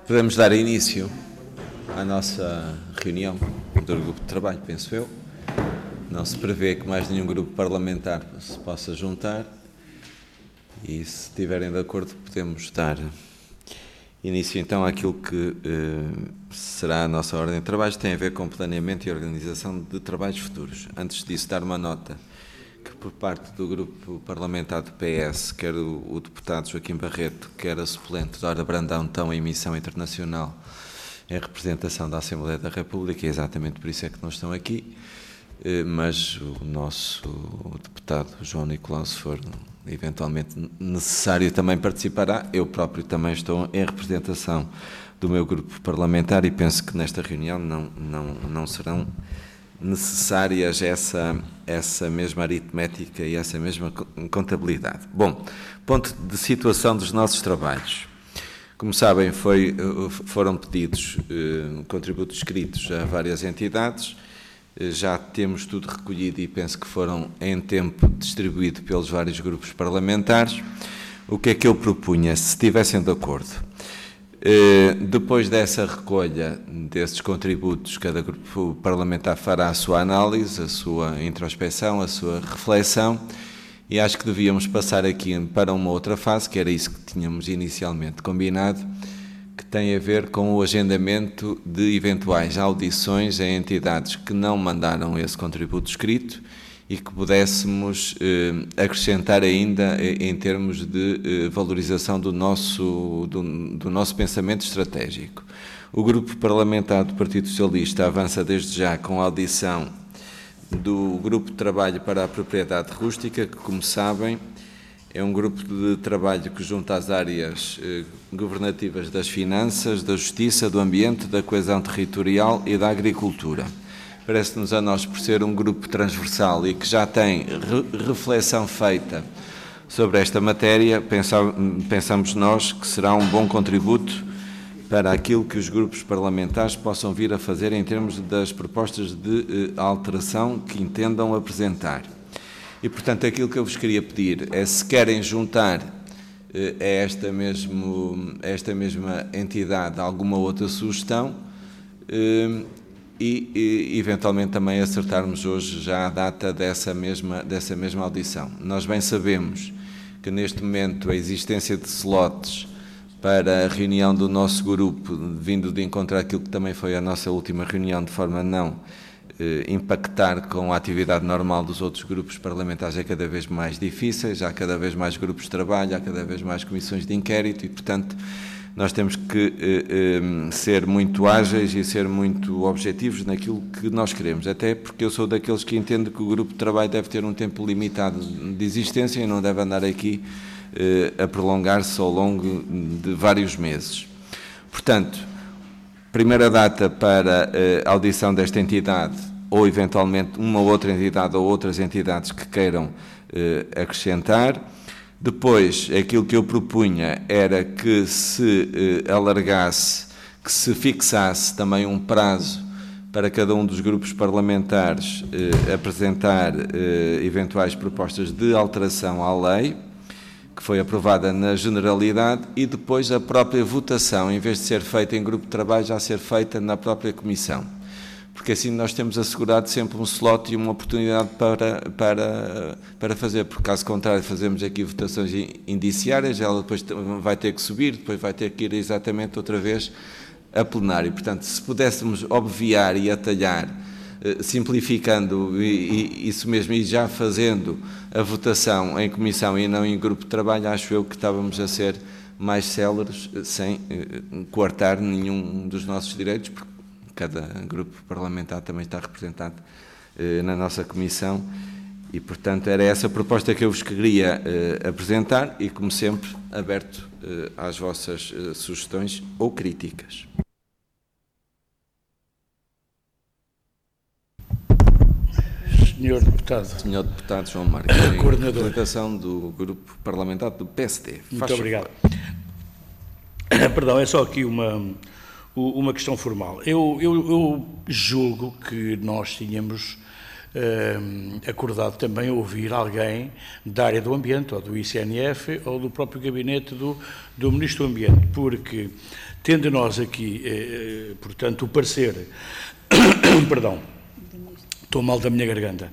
Podemos dar início à nossa reunião do grupo de trabalho, penso eu. Não se prevê que mais nenhum grupo parlamentar se possa juntar e, se estiverem de acordo, podemos dar início então àquilo que será a nossa ordem de trabalhos. Tem a ver com planeamento e organização de trabalhos futuros. Antes disso, dar uma nota que, por parte do grupo parlamentar do PS, quer o deputado Joaquim Barreto, quer a suplente Dora Brandão, estão em missão internacional em representação da Assembleia da República, e exatamente por isso é que não estão aqui, mas o nosso deputado João Nicolau, se for eventualmente necessário, também participará. Eu próprio também estou em representação do meu grupo parlamentar e penso que nesta reunião não serão necessárias essa mesma aritmética e essa mesma contabilidade. Bom, ponto de situação dos nossos trabalhos. Como sabem, foram pedidos contributos escritos a várias entidades. Já temos tudo recolhido e penso que foram em tempo distribuído pelos vários grupos parlamentares. O que é que eu propunha, se estivessem de acordo? Depois dessa recolha desses contributos, cada grupo parlamentar fará a sua análise, a sua introspecção, a sua reflexão, e acho que devíamos passar aqui para uma outra fase, que era isso que tínhamos inicialmente combinado, que tem a ver com o agendamento de eventuais audições em entidades que não mandaram esse contributo escrito e que pudéssemos acrescentar ainda em termos de valorização do nosso pensamento estratégico. O Grupo Parlamentar do Partido Socialista avança desde já com a audição do Grupo de Trabalho para a Propriedade Rústica, que, como sabem, é um grupo de trabalho que junta as áreas governativas das finanças, da justiça, do ambiente, da coesão territorial e da agricultura. Parece-nos a nós, por ser um grupo transversal e que já tem reflexão feita sobre esta matéria, pensamos nós que será um bom contributo para aquilo que os grupos parlamentares possam vir a fazer em termos das propostas de alteração que entendam apresentar. E, portanto, aquilo que eu vos queria pedir é, se querem juntar a esta mesma entidade alguma outra sugestão, e eventualmente também acertarmos hoje já a data dessa mesma audição. Nós bem sabemos que neste momento a existência de slots para a reunião do nosso grupo, vindo de encontrar aquilo que também foi a nossa última reunião, de forma a não impactar com a atividade normal dos outros grupos parlamentares, é cada vez mais difícil. Já há cada vez mais grupos de trabalho, há cada vez mais comissões de inquérito e, portanto, nós temos que ser muito ágeis e ser muito objetivos naquilo que nós queremos, até porque eu sou daqueles que entendo que o grupo de trabalho deve ter um tempo limitado de existência e não deve andar aqui a prolongar-se ao longo de vários meses. Portanto, primeira data para a audição desta entidade, ou eventualmente uma outra entidade ou outras entidades que queiram acrescentar. Depois, aquilo que eu propunha era que se alargasse, que se fixasse também um prazo para cada um dos grupos parlamentares apresentar eventuais propostas de alteração à lei, que foi aprovada na generalidade, e depois a própria votação, em vez de ser feita em grupo de trabalho, já ser feita na própria comissão. Porque assim nós temos assegurado sempre um slot e uma oportunidade para fazer, porque caso contrário fazemos aqui votações indiciárias, ela depois vai ter que subir, depois vai ter que ir exatamente outra vez a plenário. Portanto, se pudéssemos obviar e atalhar, simplificando isso mesmo e já fazendo a votação em comissão e não em grupo de trabalho, acho eu que estávamos a ser mais céleres, sem coartar nenhum dos nossos direitos, porque cada grupo parlamentar também está representado na nossa comissão e, portanto, era essa a proposta que eu vos queria apresentar e, como sempre, aberto às vossas sugestões ou críticas. Senhor Deputado João Marques, Coordenador. Em representação do Grupo Parlamentar do PSD. Muito obrigado. Perdão, é só aqui uma questão formal. Eu julgo que nós tínhamos acordado também ouvir alguém da área do ambiente, ou do ICNF, ou do próprio gabinete do Ministro do Ambiente, porque, tendo nós aqui, portanto, o parecer, perdão, estou mal da minha garganta,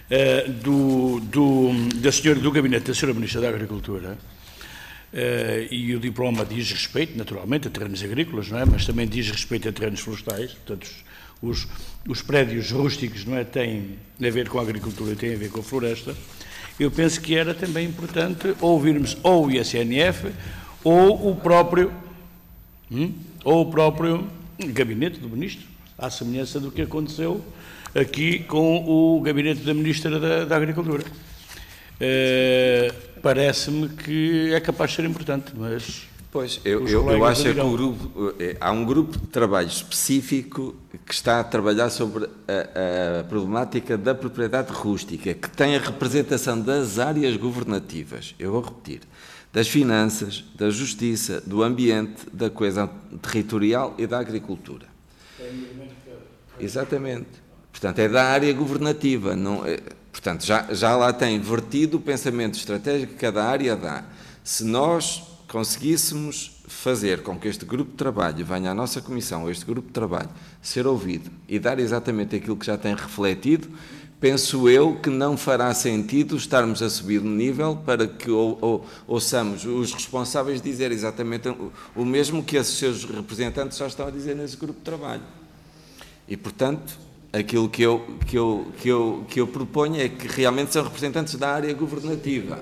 do gabinete da Sra. Ministra da Agricultura, e o diploma diz respeito, naturalmente, a terrenos agrícolas, não é? Mas também diz respeito a terrenos florestais, portanto, os prédios rústicos, não é, têm a ver com a agricultura, têm a ver com a floresta. Eu penso que era também importante ouvirmos ou o ICNF ou o próprio gabinete do Ministro, à semelhança do que aconteceu aqui com o gabinete da Ministra da Agricultura. Parece-me que é capaz de ser importante, mas... Pois, eu acho que há um grupo de trabalho específico que está a trabalhar sobre a problemática da propriedade rústica, que tem a representação das áreas governativas, eu vou repetir, das finanças, da justiça, do ambiente, da coesão territorial e da agricultura. Exatamente. Portanto, é da área governativa. Não, portanto, já lá tem vertido o pensamento estratégico que cada área dá. Se nós conseguíssemos fazer com que este grupo de trabalho venha à nossa comissão, este grupo de trabalho, ser ouvido e dar exatamente aquilo que já tem refletido, penso eu que não fará sentido estarmos a subir de nível para que ouçamos os responsáveis dizer exatamente o mesmo que esses seus representantes já estão a dizer nesse grupo de trabalho. E, portanto, aquilo que eu proponho é que realmente são representantes da área governativa.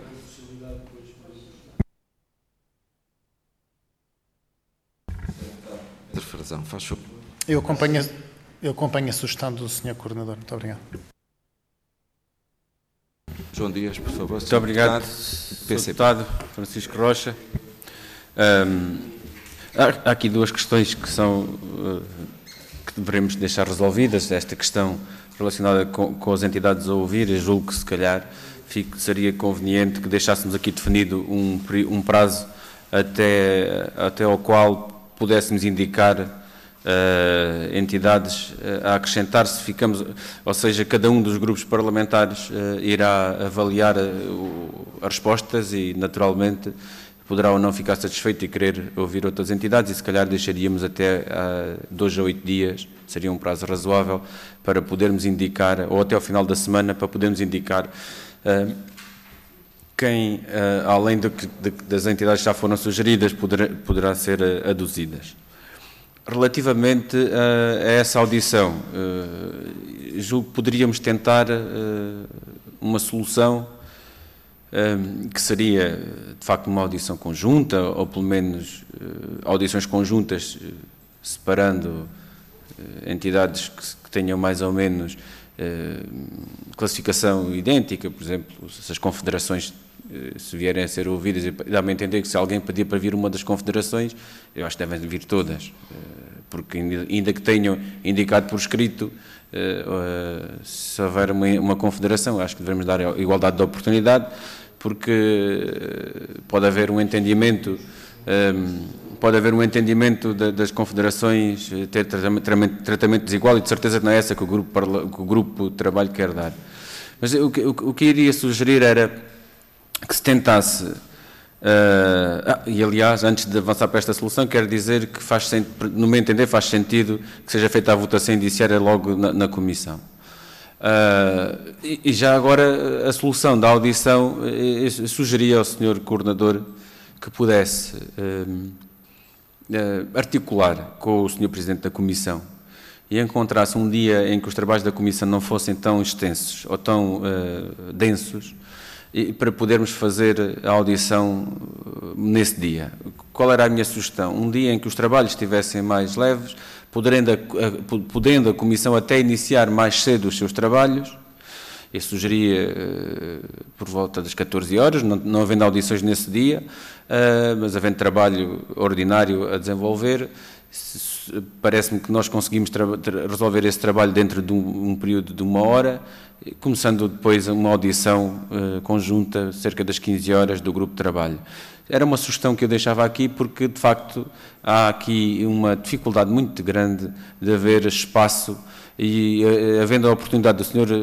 Faz favor. Eu acompanho a sugestão do Sr. Coordenador. Muito obrigado. João Dias, por favor. Muito obrigado, Sr. Deputado Francisco Rocha. Há aqui duas questões que devemos deixar resolvidas. Esta questão relacionada com as entidades a ouvir, eu julgo que se calhar seria conveniente que deixássemos aqui definido um prazo até ao qual pudéssemos indicar entidades a acrescentar-se, ou seja, cada um dos grupos parlamentares irá avaliar as respostas e, naturalmente, poderá ou não ficar satisfeito e querer ouvir outras entidades e, se calhar, deixaríamos até 2 a 8 dias, seria um prazo razoável, para podermos indicar, ou até ao final da semana, para podermos indicar quem, além das entidades que já foram sugeridas, poderá ser aduzidas. Relativamente a essa audição, julgo que poderíamos tentar uma solução que seria, de facto, uma audição conjunta, ou pelo menos audições conjuntas, separando entidades que tenham mais ou menos classificação idêntica, por exemplo, se as confederações se vierem a ser ouvidas, e dá-me a entender que se alguém pedir para vir uma das confederações, eu acho que devem vir todas, porque ainda que tenham indicado por escrito, se houver uma confederação, acho que devemos dar igualdade de oportunidade, porque pode haver um entendimento das confederações ter tratamento desigual, e de certeza que não é essa que o grupo de trabalho quer dar. Mas o que eu iria sugerir era que se tentasse, e aliás, antes de avançar para esta solução, quero dizer que no meu entender faz sentido que seja feita a votação indiciária logo na comissão. E já agora a solução da audição, eu sugeria ao Sr. Coordenador que pudesse articular com o Sr. Presidente da Comissão e encontrasse um dia em que os trabalhos da Comissão não fossem tão extensos ou tão densos, e para podermos fazer a audição nesse dia. Qual era a minha sugestão? Um dia em que os trabalhos estivessem mais leves, podendo a Comissão até iniciar mais cedo os seus trabalhos. Eu sugeria por volta das 14 horas, não havendo audições nesse dia, mas havendo trabalho ordinário a desenvolver. Parece-me que nós conseguimos resolver esse trabalho dentro de um período de 1 hora, começando depois uma audição conjunta, cerca das 15 horas, do grupo de trabalho. Era uma sugestão que eu deixava aqui porque, de facto, há aqui uma dificuldade muito grande de haver espaço e, havendo a oportunidade do Sr.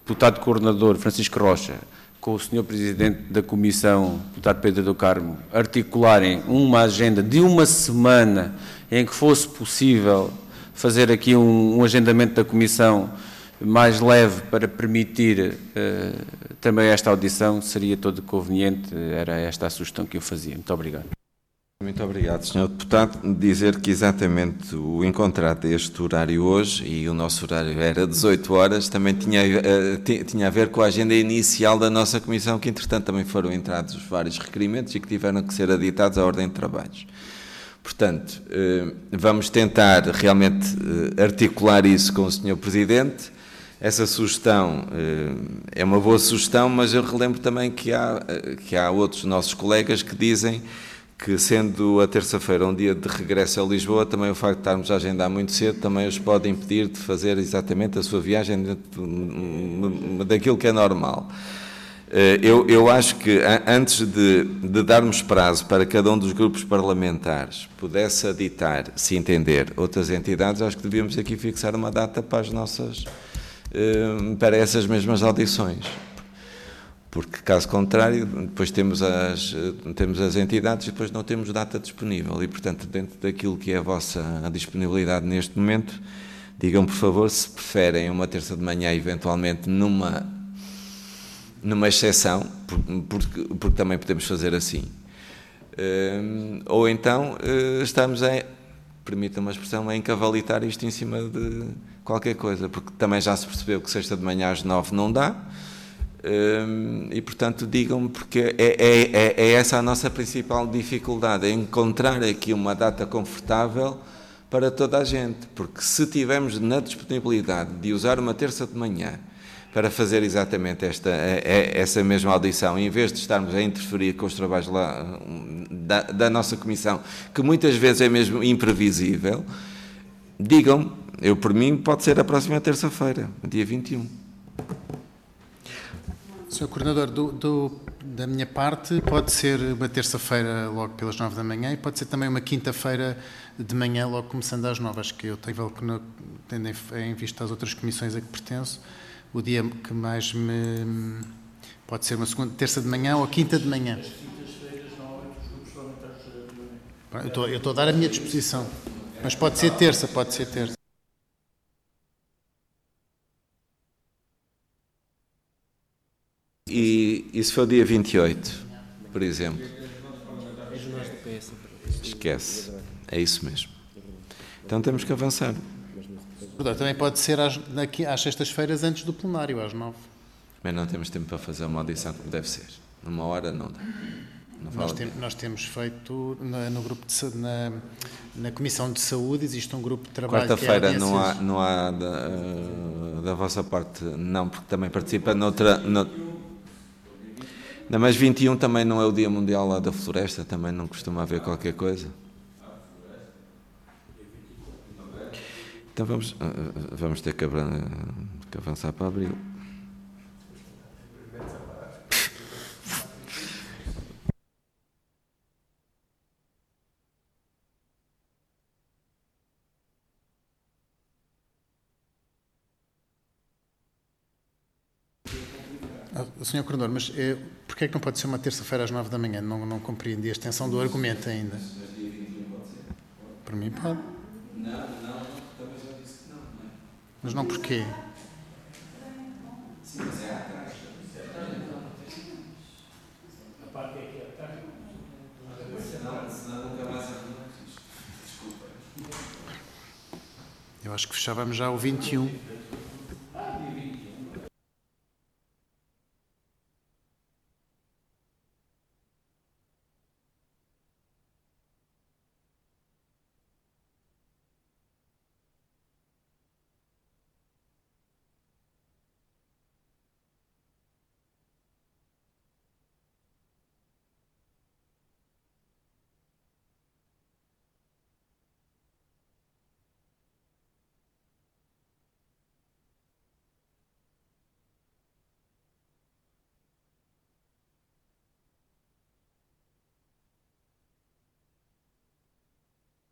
deputado coordenador Francisco Rocha, com o Sr. Presidente da Comissão, deputado Pedro do Carmo, articularem uma agenda de uma semana em que fosse possível fazer aqui um agendamento da Comissão mais leve para permitir também esta audição, seria todo conveniente. Era esta a sugestão que eu fazia. Muito obrigado. Muito obrigado, Sr. Deputado. Dizer que exatamente o encontrar deste horário hoje, e o nosso horário era 18 horas, também tinha a ver com a agenda inicial da nossa Comissão, que entretanto também foram entrados vários requerimentos e que tiveram que ser aditados à ordem de trabalhos. Portanto, vamos tentar realmente articular isso com o Sr. Presidente. Essa sugestão é uma boa sugestão, mas eu relembro também que há outros nossos colegas que dizem que, sendo a terça-feira um dia de regresso a Lisboa, também o facto de estarmos a agendar muito cedo também os pode impedir de fazer exatamente a sua viagem dentro daquilo que é normal. Eu acho que antes de darmos prazo para cada um dos grupos parlamentares pudesse aditar, se entender, outras entidades, acho que devíamos aqui fixar uma data para as nossas, para essas mesmas audições. Porque, caso contrário, depois temos as entidades e depois não temos data disponível. E, portanto, dentro daquilo que é a vossa disponibilidade neste momento, digam, por favor, se preferem uma terça de manhã, eventualmente numa exceção, porque também podemos fazer assim. Ou então estamos permita-me a expressão, a encavalitar isto em cima de qualquer coisa, porque também já se percebeu que sexta de manhã às 9 não dá. E, portanto, digam-me, porque é essa a nossa principal dificuldade, é encontrar aqui uma data confortável para toda a gente, porque se tivermos na disponibilidade de usar uma terça de manhã para fazer exatamente essa mesma audição, em vez de estarmos a interferir com os trabalhos lá da nossa Comissão, que muitas vezes é mesmo imprevisível, digam-me, eu por mim pode ser a próxima terça-feira, dia 21. Sr. Coordenador, da minha parte, pode ser uma terça-feira logo pelas 9 da manhã e pode ser também uma quinta-feira de manhã, logo começando às 9. Acho que eu tenho, tendo em vista as outras comissões a que pertenço, o dia que mais me... Pode ser uma segunda, terça de manhã ou quinta de manhã. As quintas-feiras, normalmente, os grupos parlamentares... Eu estou a dar a minha disposição. Mas pode ser terça, pode ser terça. E se for dia 28, por exemplo? Esquece. É isso mesmo. Então temos que avançar. Também pode ser às sextas-feiras antes do plenário, às 9. Mas não temos tempo para fazer uma audição como deve ser. Numa hora não dá. Nós temos feito no grupo na Comissão de Saúde, existe um grupo de trabalho. Quarta-feira não há da vossa parte, não, porque também participa noutra. Não, mas 21 também não é o Dia Mundial lá da Floresta, também não costuma haver qualquer coisa. Então vamos ter que avançar para abril. Sr. Coordenador, mas porquê é que não pode ser uma terça-feira às 9 da manhã? Não compreendi a extensão do argumento ainda. Para mim pode. Não, também já disse que não, não é? Mas não porquê? Sim, mas é atrás. A parte é que é atrás. Senão nunca mais arrumamos isto. Desculpa. Eu acho que fechávamos já o 21.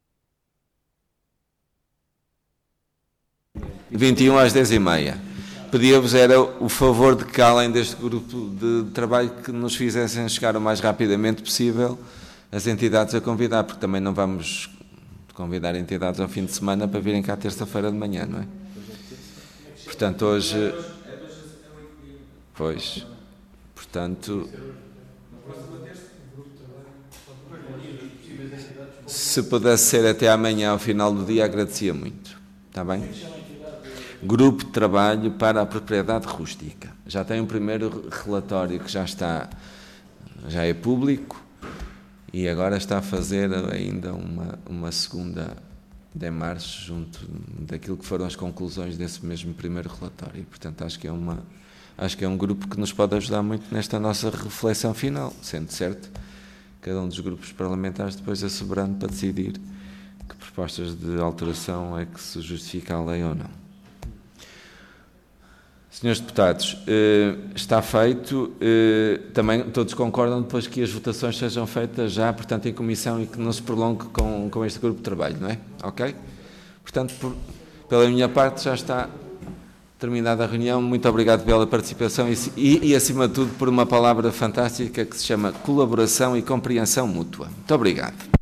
Dia 21 às 10h30. pedia-vos era o favor de que, além deste grupo de trabalho, que nos fizessem chegar o mais rapidamente possível as entidades a convidar, porque também não vamos convidar entidades ao fim de semana para virem cá terça-feira de manhã, não é? Portanto, hoje... Pois, portanto... Se pudesse ser até amanhã, ao final do dia, agradecia muito. Está bem? Grupo de Trabalho para a Propriedade Rústica. Já tem um primeiro relatório que já é público e agora está a fazer ainda uma segunda demarche junto daquilo que foram as conclusões desse mesmo primeiro relatório. E, portanto, acho que é um grupo que nos pode ajudar muito nesta nossa reflexão final, sendo certo cada um dos grupos parlamentares depois é soberano para decidir que propostas de alteração é que se justifica a lei ou não. Senhores deputados, está feito. Também todos concordam depois que as votações sejam feitas já, portanto, em comissão e que não se prolongue com este grupo de trabalho, não é? Ok? Portanto, pela minha parte, já está terminada a reunião. Muito obrigado pela participação e, acima de tudo, por uma palavra fantástica que se chama colaboração e compreensão mútua. Muito obrigado.